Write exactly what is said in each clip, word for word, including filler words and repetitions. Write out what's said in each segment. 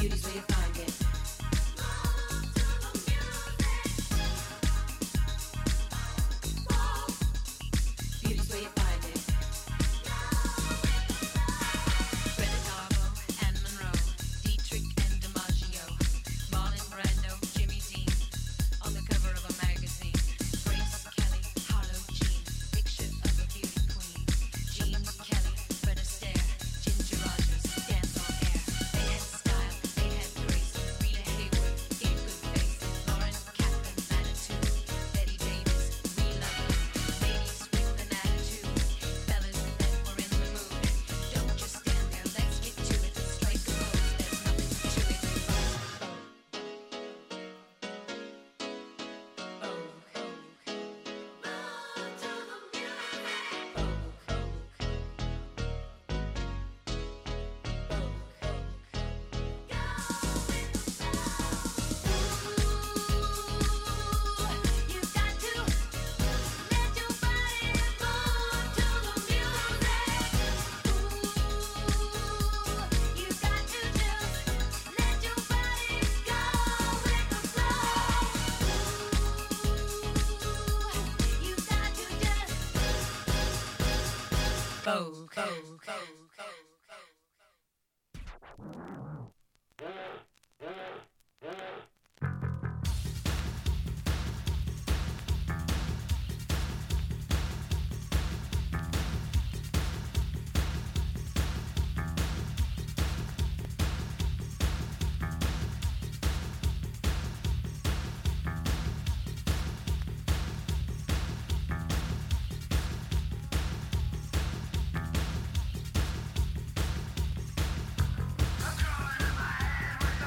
I'm crawling in my head with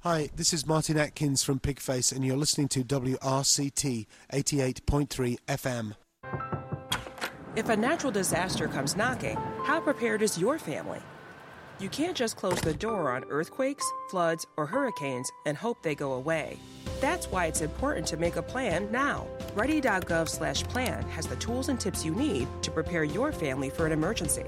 Hi, this is Martin Atkins from Pigface, and you're listening to W R C T eighty-eight point three F M. If a natural disaster comes knocking, how prepared is your family? You can't just close the door on earthquakes, floods, or hurricanes and hope they go away. That's why it's important to make a plan now. Ready.gov slash plan has the tools and tips you need to prepare your family for an emergency.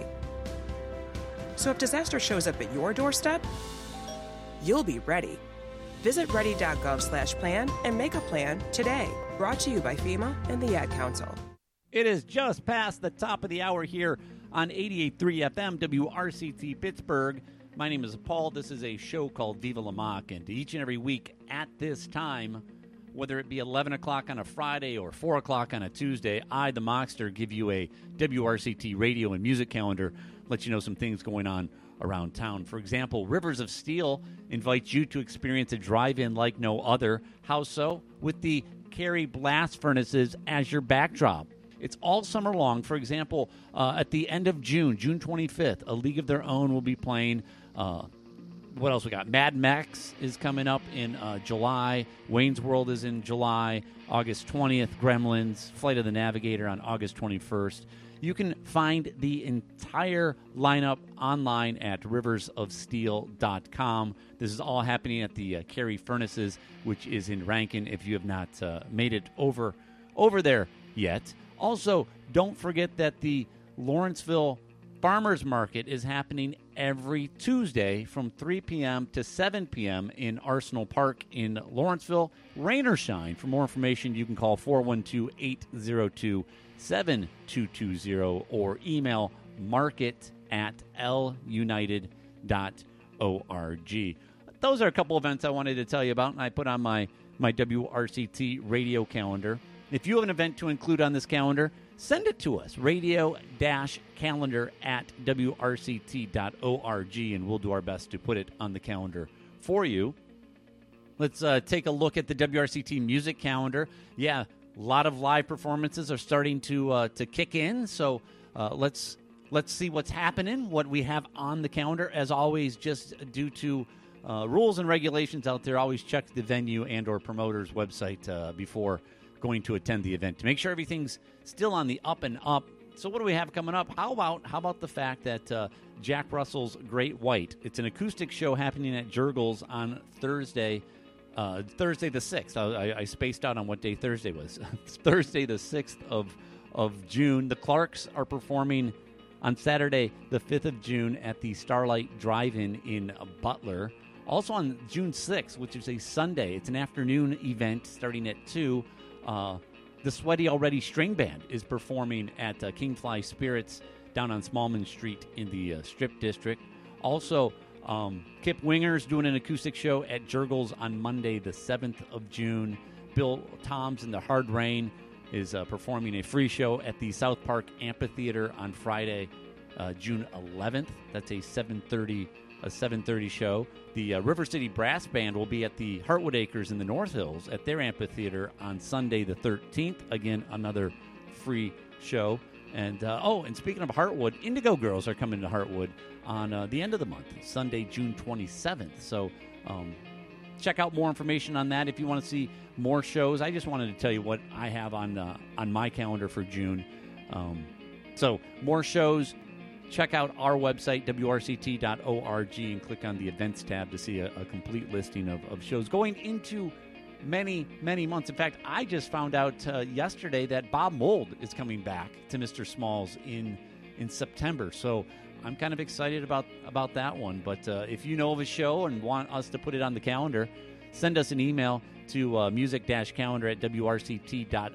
So if disaster shows up at your doorstep, you'll be ready. Visit ready.gov slash plan and make a plan today. Brought to you by FEMA and the Ad Council. It is just past the top of the hour here on eighty-eight point three F M W R C T Pittsburgh. My name is Paul. This is a show called Viva La Mock, and each and every week at this time, whether it be eleven o'clock on a Friday or four o'clock on a Tuesday, I, the Mockster, give you a W R C T radio and music calendar, let you know some things going on around town. For example, Rivers of Steel invites you to experience a drive-in like no other. How so? With the Cary Blast Furnaces as your backdrop. It's all summer long. For example, uh, at the end of June, June twenty-fifth, A League of Their Own will be playing. Uh, what else we got? Mad Max is coming up in uh, July. Wayne's World is in July. August twentieth, Gremlins. Flight of the Navigator on August twenty-first. You can find the entire lineup online at rivers of steel dot com. This is all happening at the uh, Cary Furnaces, which is in Rankin, if you have not uh, made it over over there yet. Also, don't forget that the Lawrenceville Farmers Market is happening every Tuesday from three p.m. to seven p.m. in Arsenal Park in Lawrenceville. Rain or shine. For more information, you can call four one two, eight zero two, seven two two zero or email market at l united dot org. Those are a couple events I wanted to tell you about, and I put on my, my W R C T radio calendar. If you have an event to include on this calendar, send it to us, radio-calendar at w r c t dot org, and we'll do our best to put it on the calendar for you. Let's uh, take a look at the W R C T music calendar. Yeah, a lot of live performances are starting to uh, to kick in, so uh, let's let's see what's happening, what we have on the calendar. As always, just due to uh, rules and regulations out there, always check the venue and or promoter's website uh, before going to attend the event to make sure everything's still on the up and up. So what do we have coming up? How about how about the fact that uh, Jack Russell's Great White, it's an acoustic show happening at Jurgles on Thursday, uh, Thursday the sixth. I, I spaced out on what day Thursday was. It's Thursday the sixth of, of June. The Clarks are performing on Saturday the fifth of June at the Starlight Drive-In in Butler. Also on June sixth, which is a Sunday, it's an afternoon event starting at two. Uh, the Sweaty Already String Band is performing at uh, Kingfly Spirits down on Smallman Street in the uh, Strip District. Also, um, Kip Winger's doing an acoustic show at Jurgles on Monday, the seventh of June. Bill Toms and the Hard Rain is uh, performing a free show at the South Park Amphitheater on Friday, uh, June eleventh. That's a seven thirty a seven thirty show. The uh, River City Brass Band will be at the Heartwood Acres in the North Hills at their amphitheater on Sunday the thirteenth. Again, another free show. And, uh, oh, and speaking of Heartwood, Indigo Girls are coming to Heartwood on uh, the end of the month, Sunday, June twenty-seventh. So um, check out more information on that if you want to see more shows. I just wanted to tell you what I have on, uh, on my calendar for June. Um, so more shows. Check out our website, w r c t dot org, and click on the events tab to see a, a complete listing of, of shows going into many, many months. In fact, I just found out uh, yesterday that Bob Mould is coming back to Mister Smalls in in September. So I'm kind of excited about, about that one. But uh, if you know of a show and want us to put it on the calendar, send us an email to uh, music-calendar at w r c t dot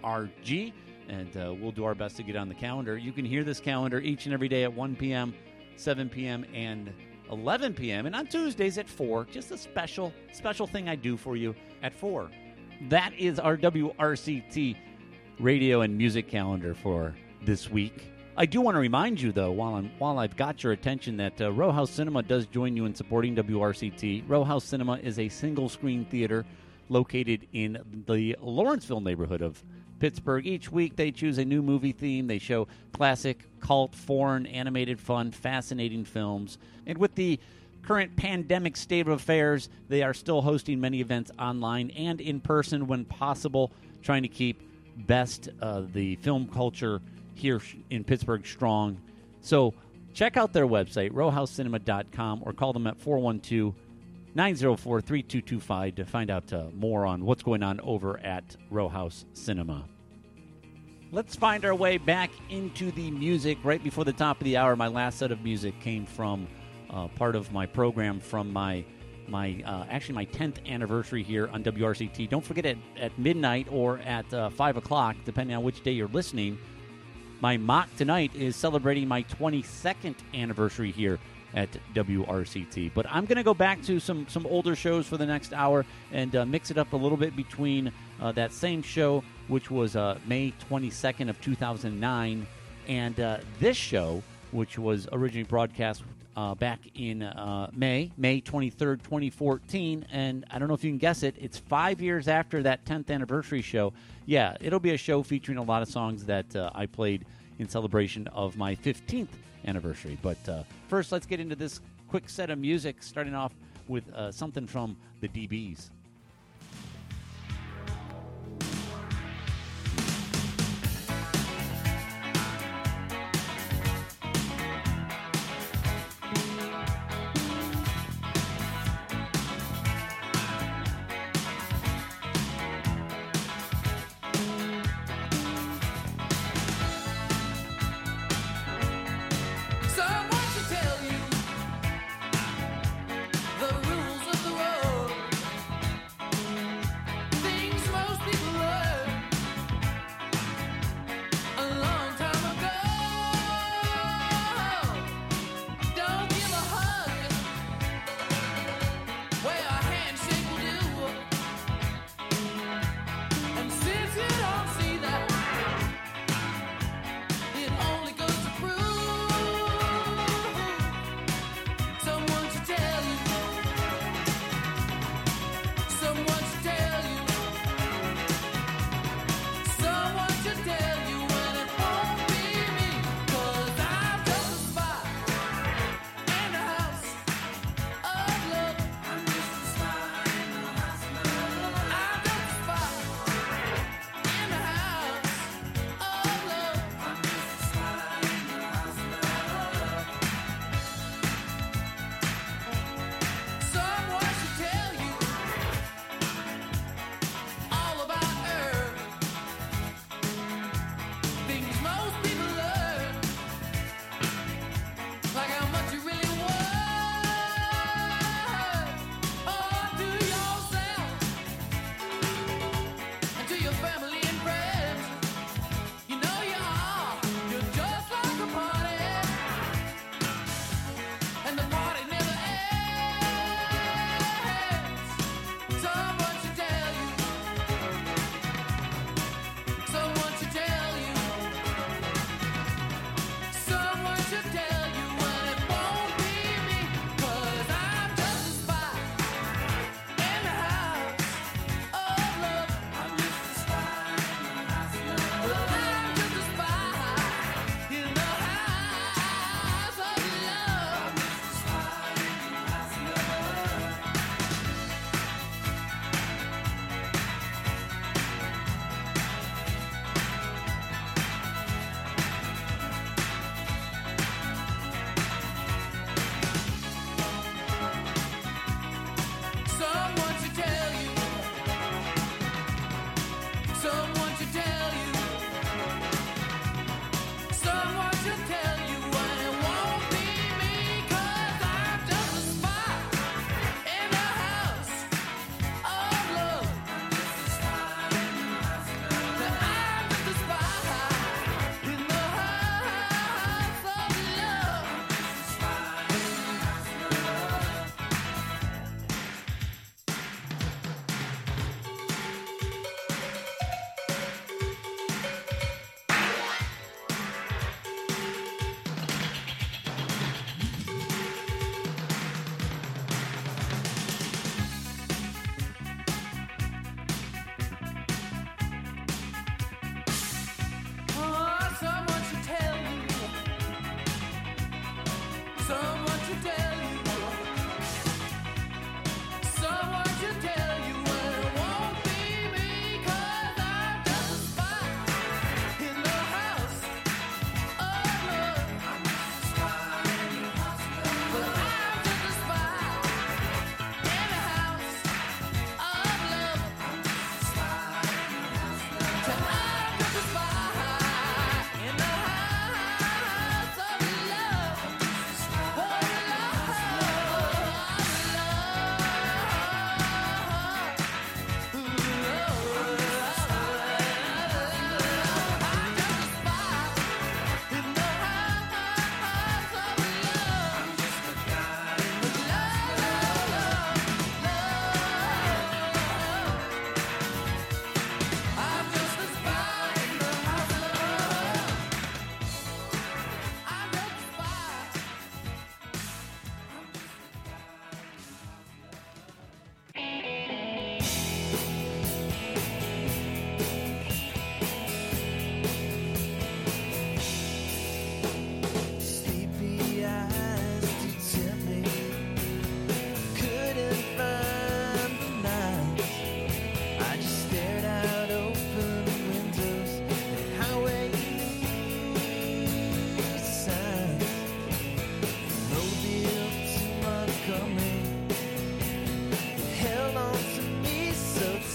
org. And uh, we'll do our best to get on the calendar. You can hear this calendar each and every day at one p.m., seven p.m., and eleven p.m., and on Tuesdays at four. Just a special, special thing I do for you at four. That is our W R C T radio and music calendar for this week. I do want to remind you, though, while I'm while I've got your attention, that uh, Row House Cinema does join you in supporting W R C T. Row House Cinema is a single-screen theater located in the Lawrenceville neighborhood of Pittsburgh. Each week they choose a new movie theme. They show classic, cult, foreign, animated, fun, fascinating films. And with the current pandemic state of affairs, they are still hosting many events online and in person when possible, trying to keep best uh, the film culture here in Pittsburgh strong. So check out their website, row house cinema dot com, or call them at four one two, nine zero four, three two two five to find out uh, more on what's going on over at Row House Cinema. Let's find our way back into the music right before the top of the hour. My last set of music came from uh, part of my program from my my uh, actually my tenth anniversary here on W R C T. Don't forget at, at midnight or at uh, five o'clock, depending on which day you're listening. My mock tonight is celebrating my twenty-second anniversary here at W R C T. But I'm going to go back to some, some older shows for the next hour and uh, mix it up a little bit between uh, that same show, which was uh, May twenty-second of two thousand nine, and uh, this show, which was originally broadcast uh, back in uh, May, May twenty-third, twenty fourteen. And I don't know if you can guess it, it's five years after that tenth anniversary show. Yeah, it'll be a show featuring a lot of songs that uh, I played in celebration of my fifteenth anniversary. But uh, first, let's get into this quick set of music, starting off with uh, something from the D Bs. Someone should tell you the rules of the road.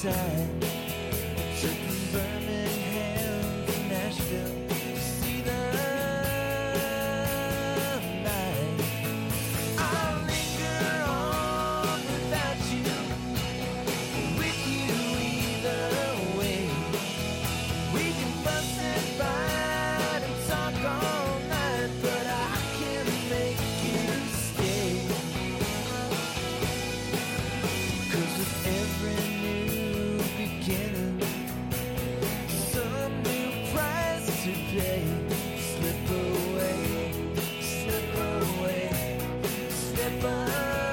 time. Took from Birmingham to Nashville to see the light. I'll linger on without you, with you either way. We can fuss and fight and talk all night, but I can't make you stay. 'Cause with every new beginning, some new price to pay. Slip away, slip away, slip away.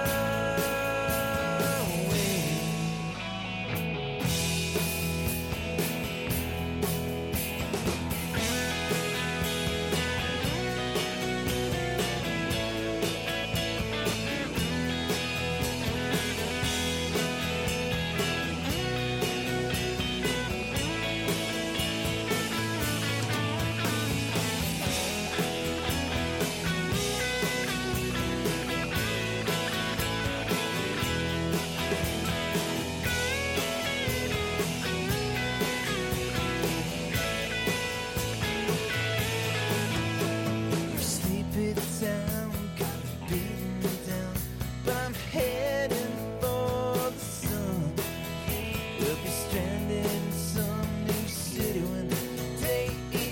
Sleepy town, got me beating me down, but I'm heading for the sun. We'll be stranded in some new city when the day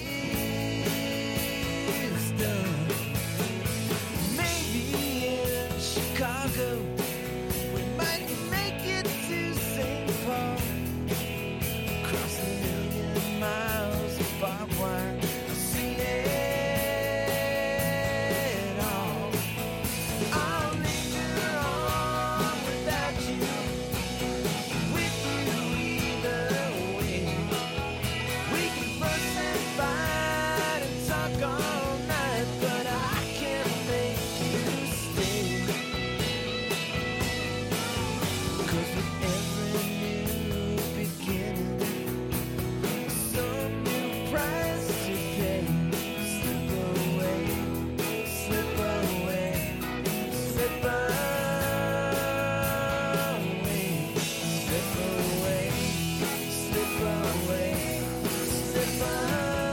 is done. Maybe in Chicago, we might make it to Saint Paul. Across the million miles of barbed wire, I'll see it all. I'll linger on without you, with you either way. We can fuss and fight and talk all night, but I can't make you stay. 'Cause with every new beginning, some new price to pay. Slip away, slip away, slip away, slip away, slip away, slip away.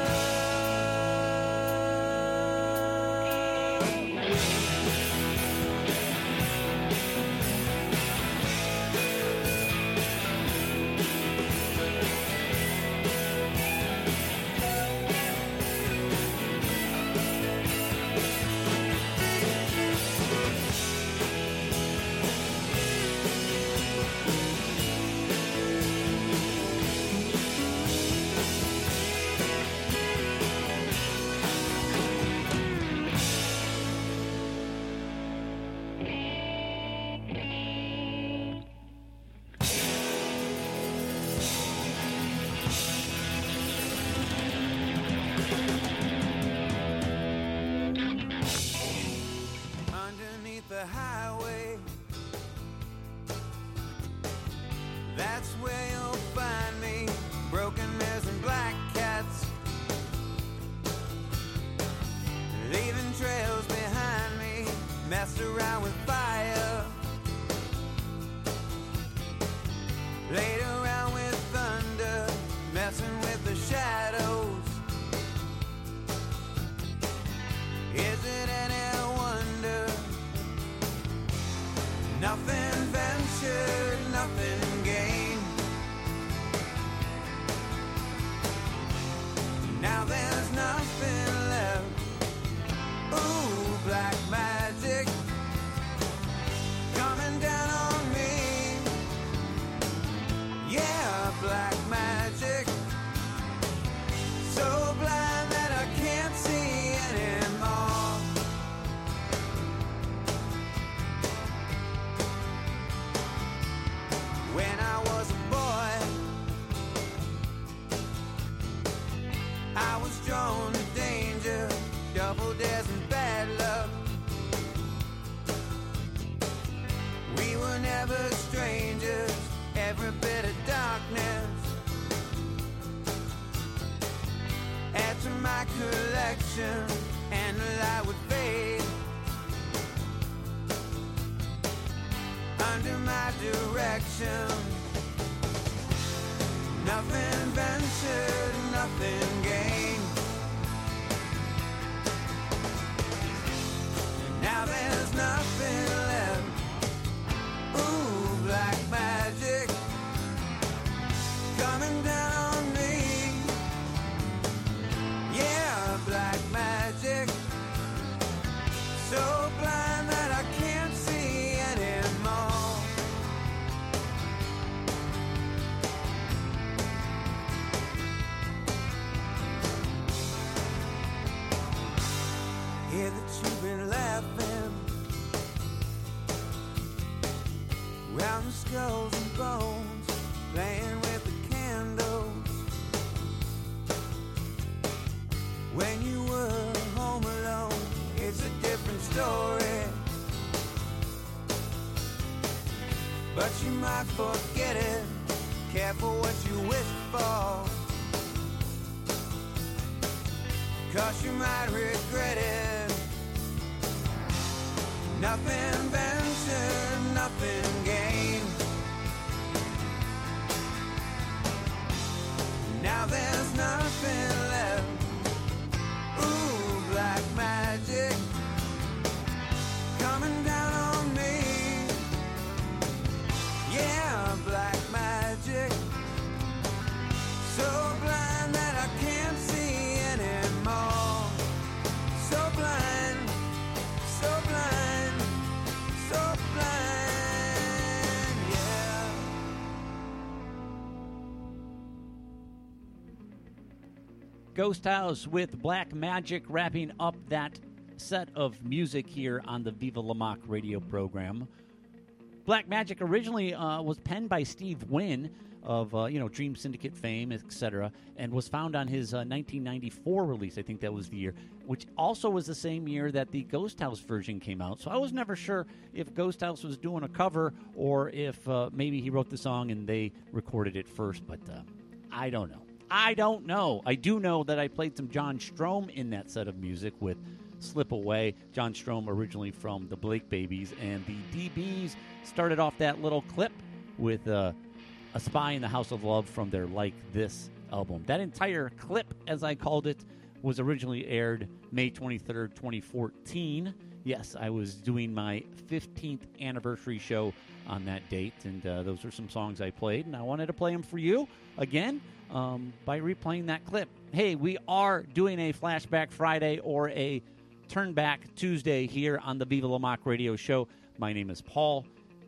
Underneath the highway, that's where you'll find me. Broken mirrors and black cats, leaving trails behind me. Messed around with fire, played around with thunder, messing with the shadows. Is it any wonder? Nothing ventured, nothing gained. Now there's nothing left. Ooh, black magic coming down on me. Yeah, black magic, so blind that I can't see anymore. When I was a boy, I was drawn to danger, double dares and bad luck. We were never strangers, every bit of darkness. Add to my collection, and the light would fade. Under my direction, Nothing ventured, nothing gained. And now there's nothing left. Ooh, black magic coming down on me. Yeah, black magic. So blind that I can't see anymore. Hear that you've been laughing round the skulls and bones, playing with the candles when you were home alone. It's a different story, but you might forget it. Careful what you wish for, 'cause you might regret it. Nothing ventured, nothing gained. Now there's nothing left. Ooh, black magic coming down on me. Yeah, black magic. So blind that I can't see anymore. So blind, so blind, so blind, yeah. Ghost House with Black Magic, wrapping up that set of music here on the Viva La Mock radio program. Black Magic originally uh, was penned by Steve Wynn of uh, you know Dream Syndicate fame, et cetera, and was found on his uh, nineteen ninety-four release. I think that was the year, which also was the same year that the Ghost House version came out. So I was never sure if Ghost House was doing a cover or if uh, maybe he wrote the song and they recorded it first, but uh, I don't know. I don't know. I do know that I played some John Strom in that set of music with Slip Away. John Strom originally from the Blake Babies, and the D Bs started off that little clip with uh, A Spy in the House of Love from their Like This album. That entire clip, as I called it, was originally aired May twenty-third, twenty fourteen. Yes, I was doing my fifteenth anniversary show on that date, and uh, those are some songs I played, and I wanted to play them for you again um, by replaying that clip. Hey, we are doing a Flashback Friday or a Turn Back Tuesday here on the Viva La Mock radio show. My name is Paul,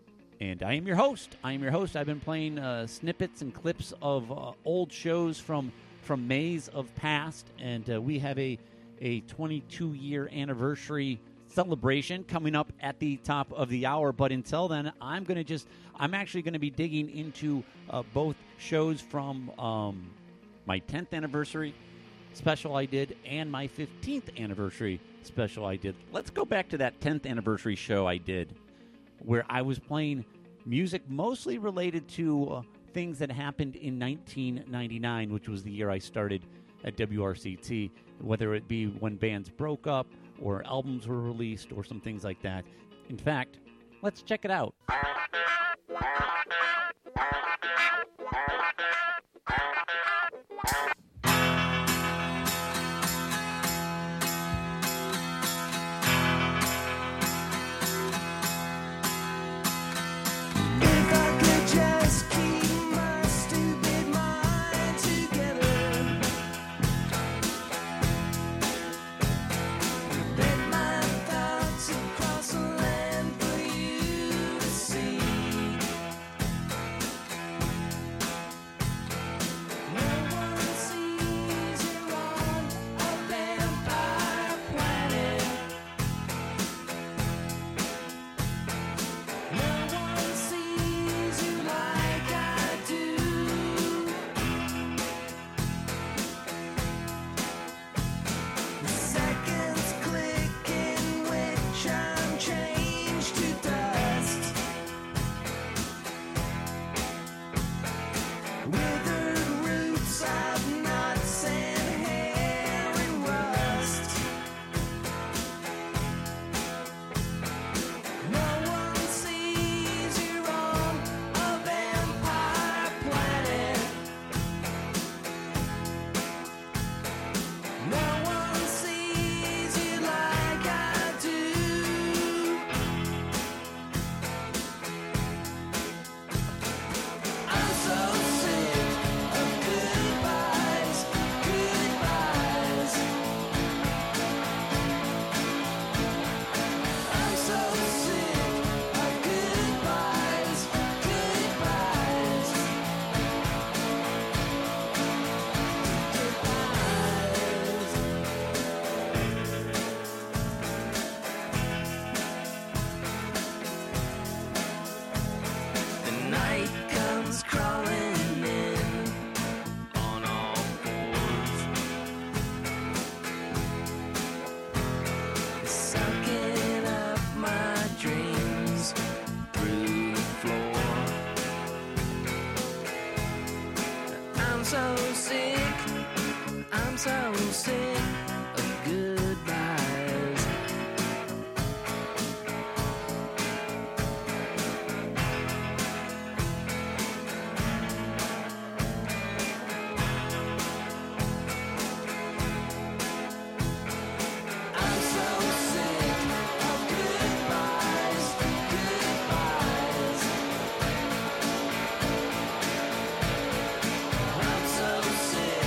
and I am your host. I am your host. I've been playing uh, snippets and clips of uh, old shows from from Mays of past, and uh, we have a a twenty-two year anniversary celebration coming up at the top of the hour. But until then, I'm going to just I'm actually going to be digging into uh, both shows from um, my tenth anniversary special I did and my fifteenth anniversary special I did. Let's go back to that tenth anniversary show I did, where I was playing music mostly related to uh, things that happened in nineteen ninety-nine, which was the year I started at W R C T, whether it be when bands broke up or albums were released or some things like that. In fact, let's check it out. Across the land for you to see. so sick, I'm so sick of goodbyes. I'm so sick of goodbyes, goodbyes. I'm so sick.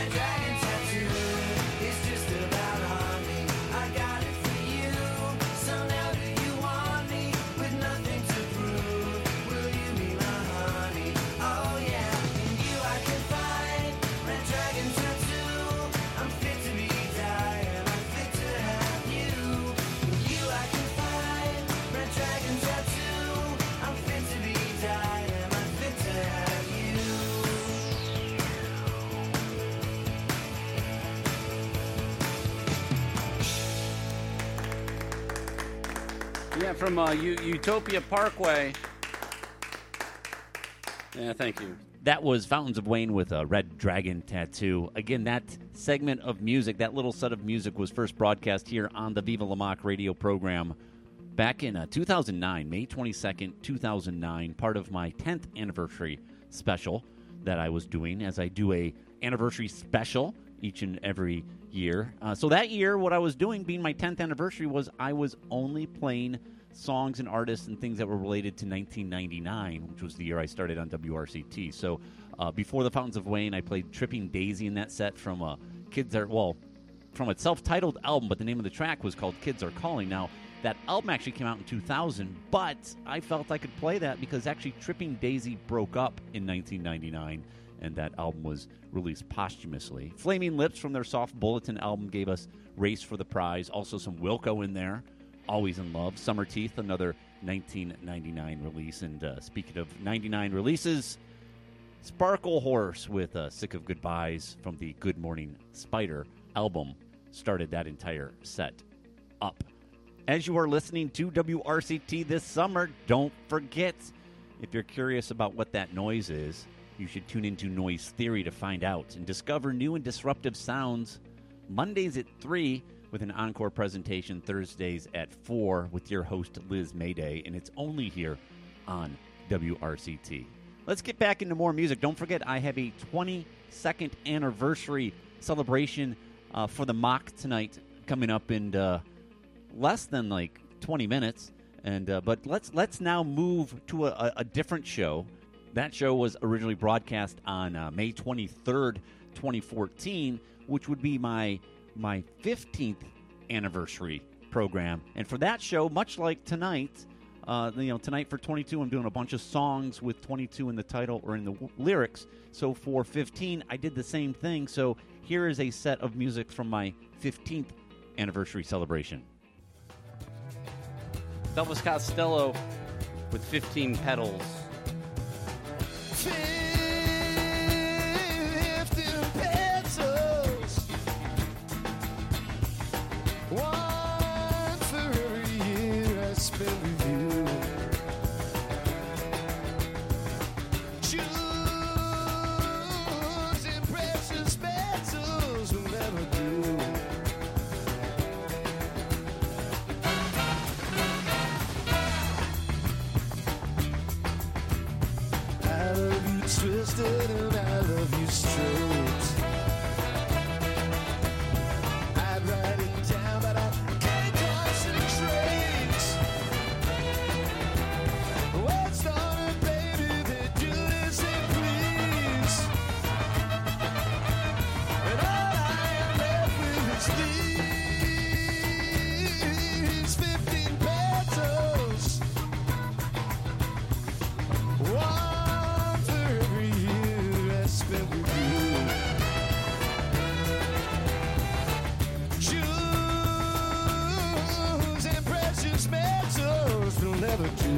Red dragon tattoo is just about on me. I got it for you. So now do you want me with nothing to prove? Will you be my honey? Oh yeah, in you I can find red dragon tattoo. I'm fit to be died and I'm fit to have you. In you I can find red dragon tattoo. I'm fit to be died and I'm fit to have you. Yeah, from uh, U- Utopia Parkway. Yeah, thank you. That was Fountains of Wayne with a Red Dragon Tattoo. Again, that segment of music, that little set of music was first broadcast here on the Viva La Mock radio program back in uh, two thousand nine, May twenty-second, two thousand nine, part of my tenth anniversary special that I was doing, as I do a anniversary special each and every year. Uh, so that year, what I was doing, being my tenth anniversary, was I was only playing songs and artists and things that were related to nineteen ninety-nine, which was the year I started on W R C T. So uh, before the Fountains of Wayne, I played Tripping Daisy in that set from uh, Kids Are, well, from a self-titled album, but the name of the track was called Kids Are Calling. Now, that album actually came out in two thousand, but I felt I could play that because actually Tripping Daisy broke up in nineteen ninety-nine, and that album was released posthumously. Flaming Lips from their Soft Bulletin album gave us Race for the Prize. Also some Wilco in there, Always in Love. Summer Teeth, another nineteen ninety-nine release. And uh, speaking of ninety-nine releases, Sparkle Horse with uh, Sick of Goodbyes from the Good Morning Spider album started that entire set up. As you are listening to W R C T this summer, don't forget, if you're curious about what that noise is, you should tune into Noise Theory to find out and discover new and disruptive sounds Mondays at three with an encore presentation Thursdays at four with your host Liz Mayday, and it's only here on W R C T. Let's get back into more music. Don't forget, I have a twenty-second anniversary celebration uh, for the Mock tonight coming up in uh, less than like twenty minutes. And uh, but let's let's now move to a, a different show. That show was originally broadcast on uh, May twenty-third, twenty fourteen, which would be my my fifteenth anniversary program. And for that show, much like tonight, uh, you know, tonight for twenty-two, I'm doing a bunch of songs with twenty-two in the title or in the w- lyrics. So for fifteen, I did the same thing. So here is a set of music from my fifteenth anniversary celebration. Elvis Costello with fifteen Petals. Fifteen pesos, one for every year I spent with you. Choosing precious petals will never do. I love you twisted and I love you straight. I'd write it down, but I can't concentrate. What's started, baby, they do this and please. And all I am left with is these fifteen petals. One for every year I spent with you. Jewels and precious metals will never do.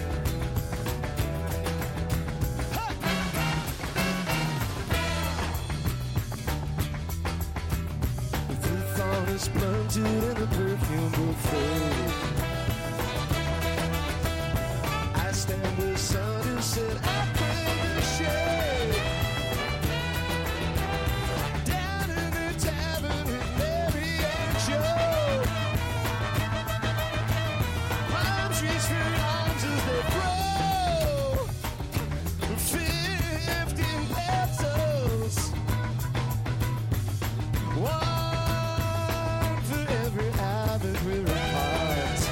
The thought is planted in a perfume buffet. I stand with son who said I crave the shade. Down in the tavern with Mary and Joe. Palm trees for arms as they grow. Fifteen pesos. One for every hour that we're apart.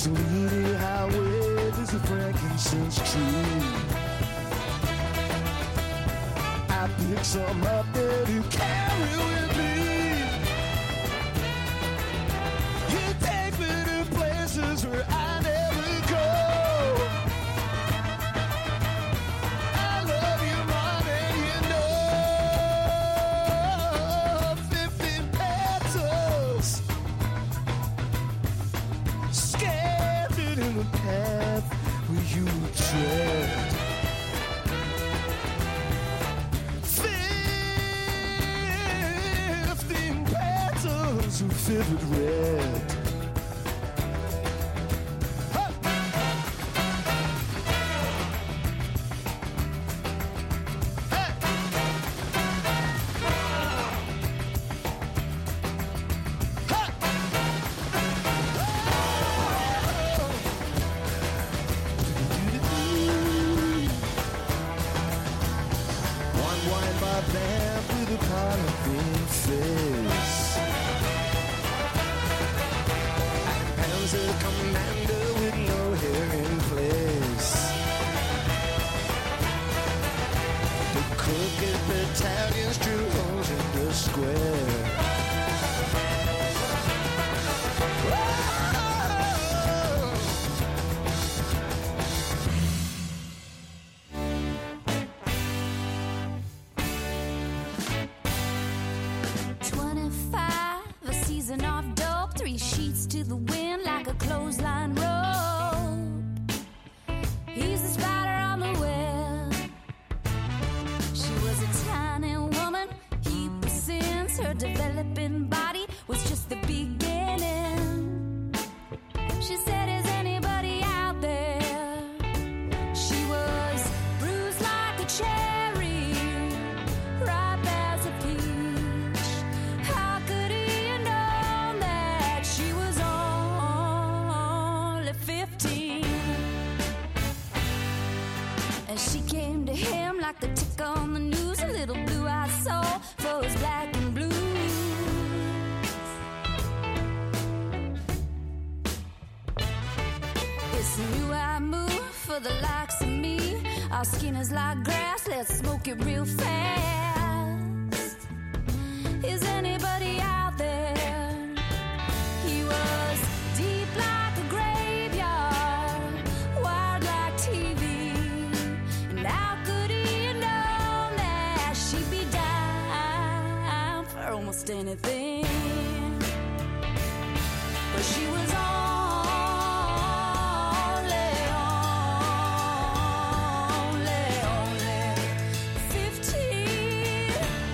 Sleepy highway, there's a frankincense tree. I pick some up there to carry with me. You take me to places where I never go. I love you more than you know. Fifteen petals scattered in the path where you tread. Vivid red. Huh. Hey. Huh. One wine bar band with a polythene face. A commander with no hair in place. The crooked battalions drew holes in the square. twenty-five, a season of dope, three sheets to the wind like a clothesline rope. He's the spider on the web. She was a tiny woman, he was since her developing body was just the beginning. She said, is anybody out there? She was bruised like a cherry, ripe as a peach. How could he have known that she was only fifteen? And she came to him like the tick on the news, a little blue-eyed soul for his black and blues. It's a new eye move for the likes of me. Our skin is like grass, let's smoke it real fast. Is anybody out there? He was deep like a graveyard, wired like T V. And how could he have known that she'd be down for almost anything? But she was only, only, only fifteen.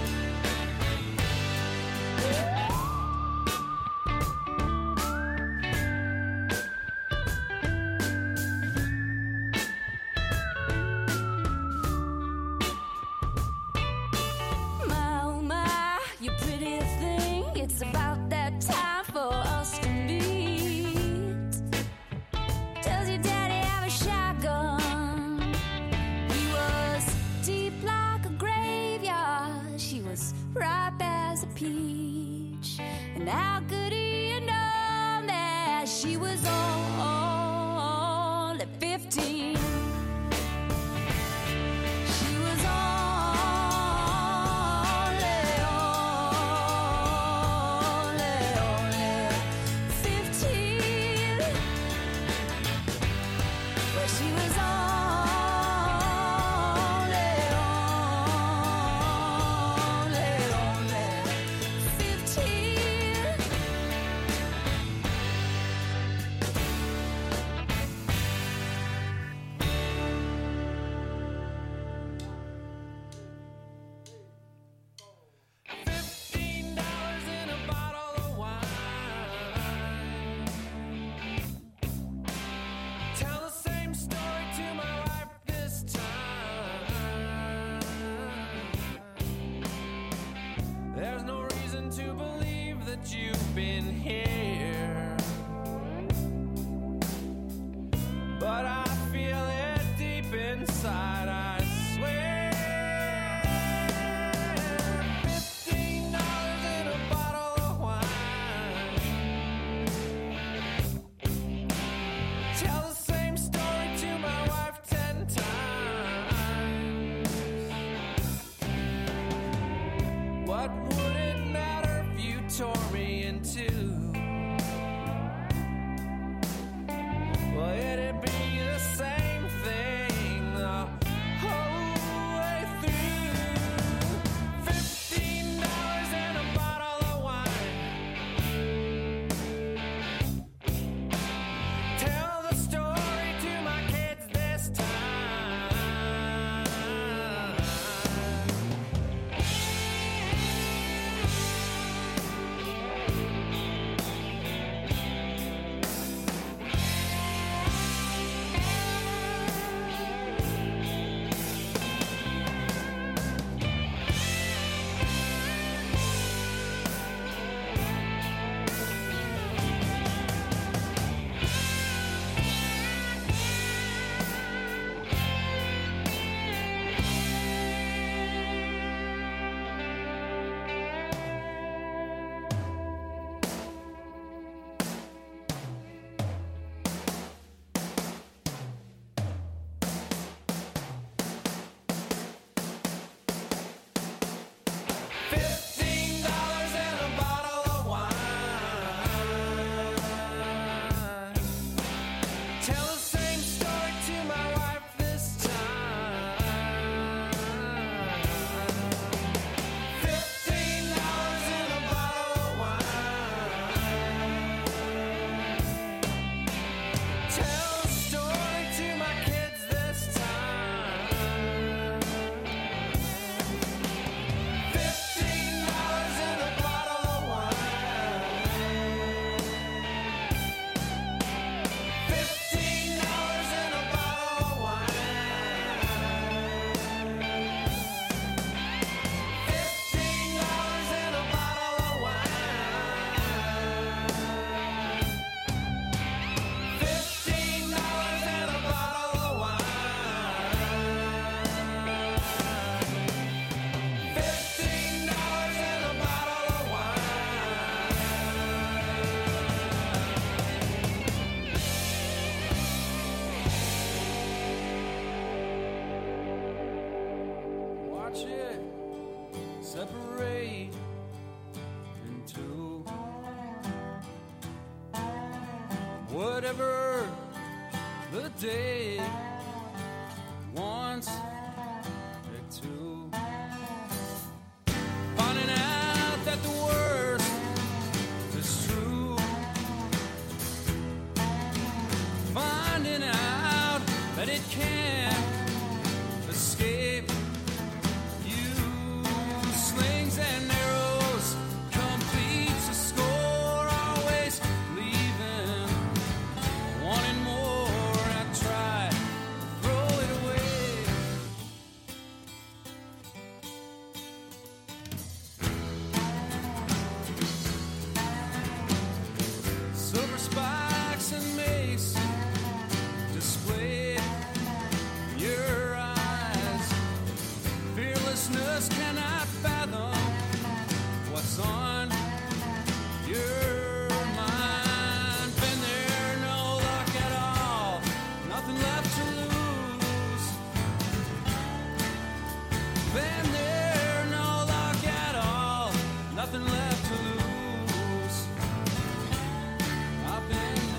My, oh my, you pretty thing. It's about that time for us to meet. Does your daddy have a shotgun? He was deep like a graveyard. She was ripe as a peach. And how could he have known that she was only fifteen? She was only, only, only fifteen. Well, she was only, only, only fifteen. too. Well, it'd be the same thing the whole way through. Fifteen dollars and a bottle of wine. Tell the story to my kids this time. Fifteen dollars and a bottle of wine. Tell the same story to my wife this time. Fifteen dollars and a bottle of wine. Tell the story to my kids this time. Fifteen dollars and a bottle of wine. Fifteen dollars and a bottle of wine. Fifteen dollars and a bottle of wine. Fifteen dollars and a bottle of wine. Fifteen dollars and a bottle of wine. Watch it separate into whatever the day wants it to. Finding out that the worst is true. Finding out that it can't escape you. Slings and arrows completes the score. Always leaving, wanting more. I try to throw it away. Silver spikes and mace displayed in your eyes. Fearlessness cannot fathom what's on your mind. Been there, no luck at all. Nothing left to lose. Been there, no luck at all. Nothing left to lose. I've been there.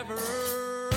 never ends.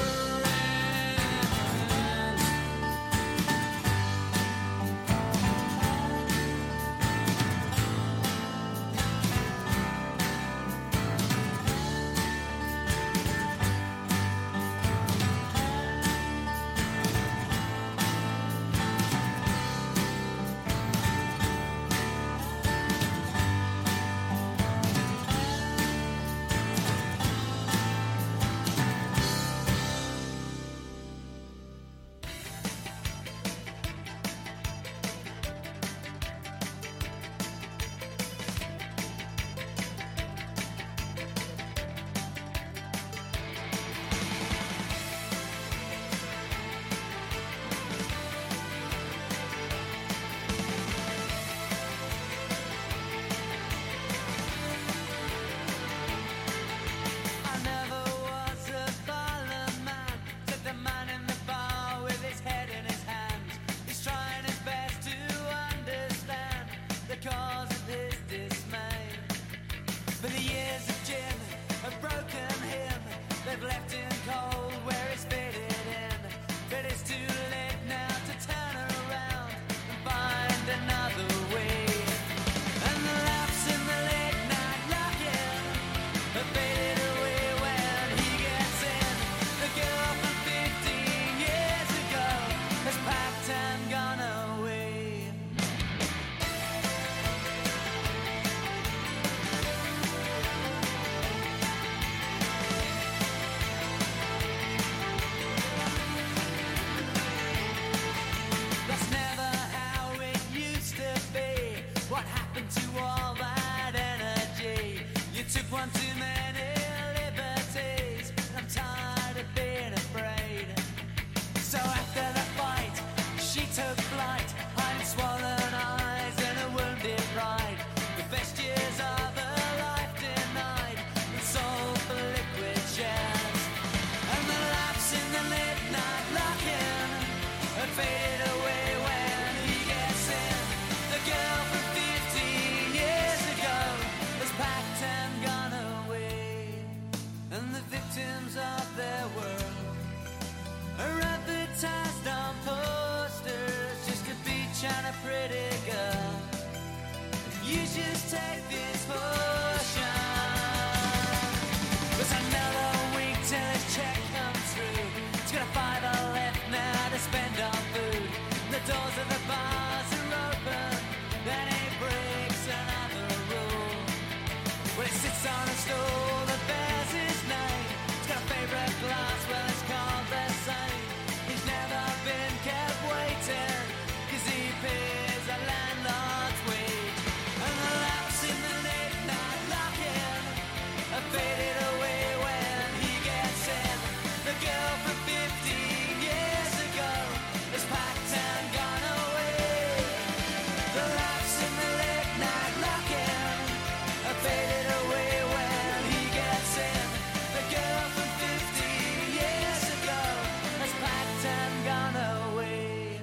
I never was a violent man. Took the man in the bar with his head in his hands. He's trying his best to understand the cause of his dismay. But the years of gin have broken him. They've left him cold where he's fitted in. But it's too late now to turn around and find another way. And the laughs in the late night lock-in have faded away when he gets in. The girl from fifteen years ago has packed and gone away. That's never how it used to be. What happened to all that energy? You took one too many liberties. I'm tired of being afraid. So after the fight, she took flight, hiding swollen eyes and a wounded pride. The best years of her life denied, and sold for liquid shares. And the laughs in the midnight lock-in have faded away when he gets in. The girl from fifteen years ago has packed and gone away. And the victims of their world are advertised on posters, just a beach and a pretty girl. You just take this potion. There's another week till his check comes through. He's got a fiver left now to spend on food. The doors of the bars are open, then he breaks another rule. Well, he sits on a stool that bears his name. He's got a favorite glass, well, it's called the same. He's never been kept waiting, cause he pays a landlord's wage. And the laughs in the late night lock-in have faded away when he gets in. The girl from fifteen years ago has packed and gone away. The laughs in the late night lock-in have faded away when he gets in. The girl from fifteen years ago has packed and gone away.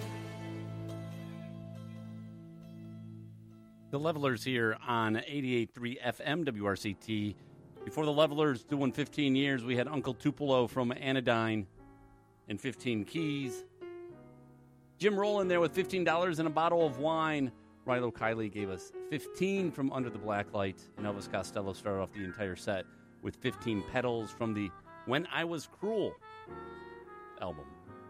The Levelers here on eighty-eight point three F M W R C T. Before the Levelers doing fifteen years, we had Uncle Tupelo from Anodyne and fifteen Keys. Jim Rowland there with fifteen dollars and a bottle of wine. Rilo Kiley gave us fifteen from Under the Black Light. And Elvis Costello started off the entire set with fifteen Petals from the When I Was Cruel album.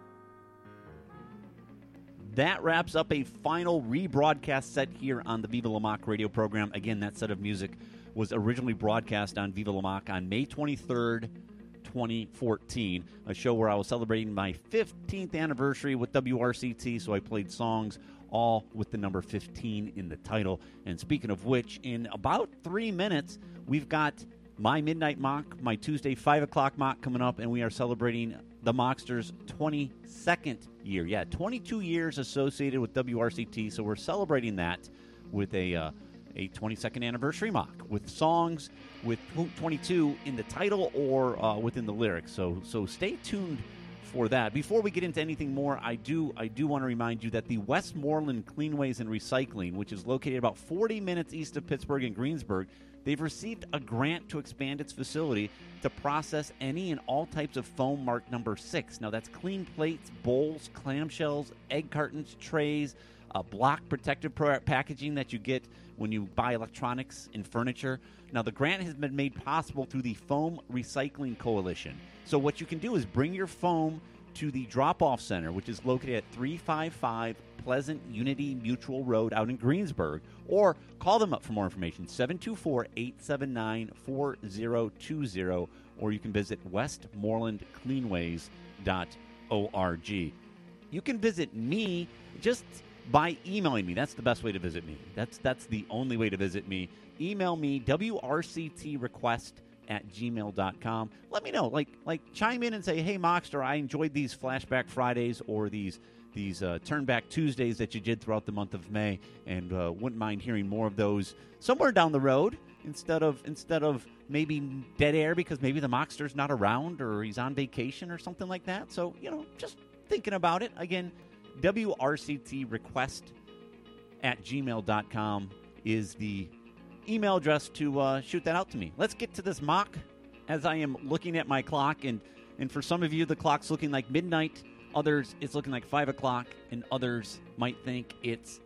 That wraps up a final rebroadcast set here on the Viva La Mock radio program. Again, that set of music was originally broadcast on Viva La Mock on May twenty-third, twenty fourteen, a show where I was celebrating my fifteenth anniversary with W R C T, so I played songs all with the number fifteen in the title. And speaking of which, in about three minutes, we've got my Midnight Mock, my Tuesday five o'clock mock coming up, and we are celebrating the Mocksters' twenty-second year. Yeah, twenty-two years associated with W R C T, so we're celebrating that with a uh, a twenty-second anniversary mock with songs with twenty-two in the title or uh, within the lyrics. So so stay tuned for that. Before we get into anything more, I do I do want to remind you that the Westmoreland Cleanways and Recycling, which is located about forty minutes east of Pittsburgh and Greensburg, they've received a grant to expand its facility to process any and all types of foam marked number six. Now, that's clean plates, bowls, clamshells, egg cartons, trays, uh, block protective pro- packaging that you get when you buy electronics and furniture. Now, the grant has been made possible through the Foam Recycling Coalition. So what you can do is bring your foam to the drop-off center, which is located at three fifty-five Pleasant Unity Mutual Road out in Greensburg, or call them up for more information, seven two four, eight seven nine, four zero two zero, or you can visit westmoreland cleanways dot org. You can visit me just by emailing me. That's the best way to visit me. That's that's the only way to visit me. Email me, W R C T request at gmail dot com. Let me know. Like, like chime in and say, hey, Mockster, I enjoyed these Flashback Fridays or these these uh, Turnback Tuesdays that you did throughout the month of May, and uh, wouldn't mind hearing more of those somewhere down the road instead of instead of maybe dead air because maybe the Mockster's not around or he's on vacation or something like that. So, you know, just thinking about it. Again, W R C T request at gmail dot com is the email address to uh, shoot that out to me. Let's get to this mock as I am looking at my clock. And, and for some of you, the clock's looking like midnight. Others, it's looking like five o'clock. And others might think it's...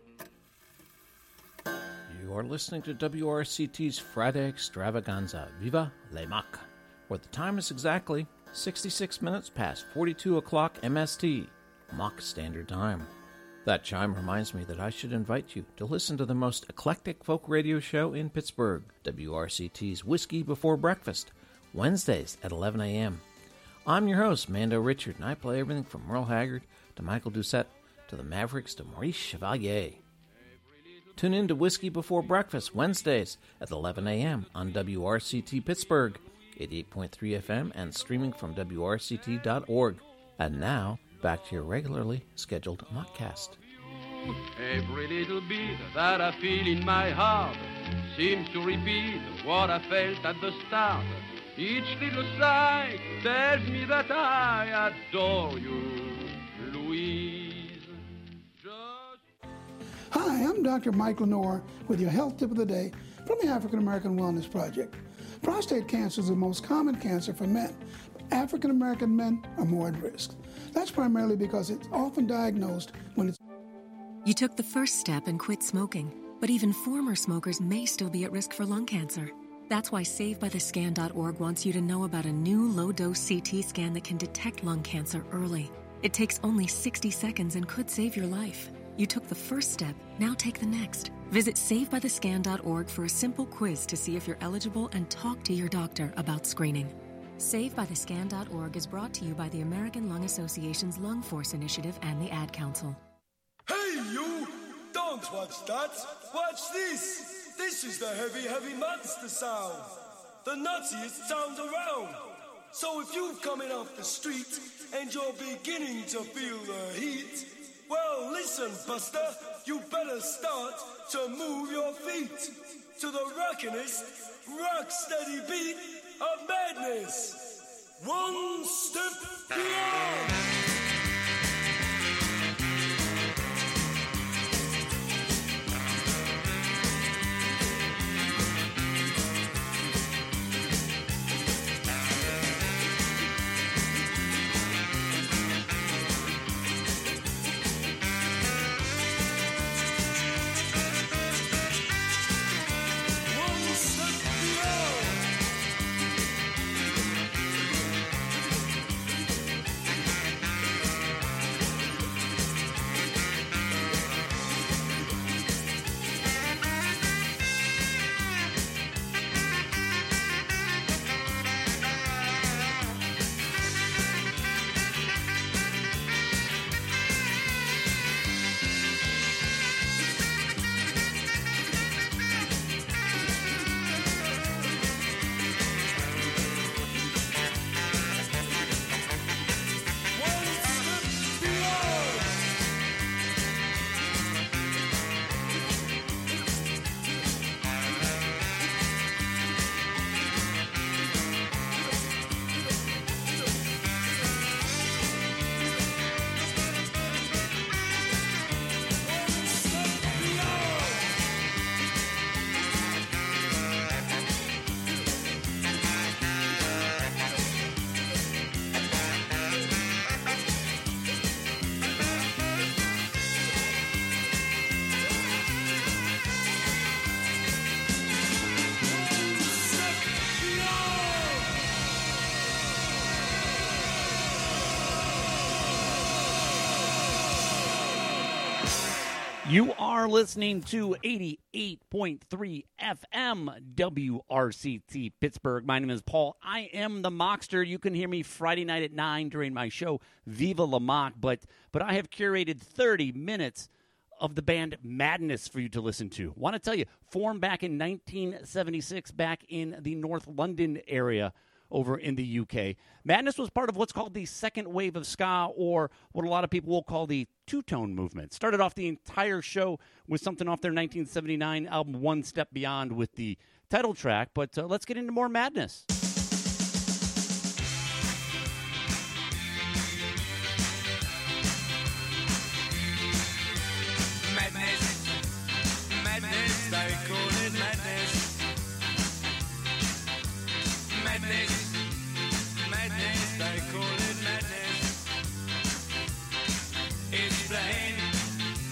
You are listening to W R C T's Friday Extravaganza, Viva Le Mock, where the time is exactly sixty-six minutes past forty-two o'clock M S T, Mock Standard Time. That chime reminds me that I should invite you to listen to the most eclectic folk radio show in Pittsburgh, W R C T's Whiskey Before Breakfast, Wednesdays at eleven a.m. I'm your host, Mando Richard, and I play everything from Merle Haggard to Michael Doucette to the Mavericks to Maurice Chevalier. Tune in to Whiskey Before Breakfast, Wednesdays at eleven a.m. on W R C T Pittsburgh, eighty-eight point three F M, and streaming from W R C T dot org. And now, back to your regularly scheduled mockcast. Every little beat that I feel in my heart seems to repeat what I felt at the start. Each little sigh tells me that I adore you, Louise. Just... Hi, I'm Doctor Mike Lenore with your health tip of the day from the African American Wellness Project. Prostate cancer is the most common cancer for men. African American men are more at risk. That's primarily because it's often diagnosed when it's... You took the first step and quit smoking, but even former smokers may still be at risk for lung cancer. That's why Save By The Scan dot org wants you to know about a new low-dose C T scan that can detect lung cancer early. It takes only sixty seconds and could save your life. You took the first step, now take the next. Visit Save By The Scan dot org for a simple quiz to see if you're eligible and talk to your doctor about screening. Save By The Scan dot org is brought to you by the American Lung Association's Lung Force Initiative and the Ad Council. Hey, you! Don't watch that! Watch this! This is the heavy, heavy monster sound! The nuttiest sound around! So if you're coming off the street and you're beginning to feel the heat, well, listen, Buster, you better start to move your feet to the rockinest, rock-steady beat of madness. One step beyond. You are listening to eighty-eight point three F M W R C T Pittsburgh. My name is Paul. I am the Mockster. You can hear me Friday night at nine during my show, Viva La Mock. But, but I have curated thirty minutes of the band Madness for you to listen to. Want to tell you, formed back in nineteen seventy-six back in the North London area over in the U K. Madness was part of what's called the second wave of ska, or what a lot of people will call the two-tone movement. Started off the entire show with something off their nineteen seventy-nine album One Step Beyond with the title track, but uh, let's get into more Madness. Madness, madness, they call it madness. Madness, madness, they call it madness. It's plain.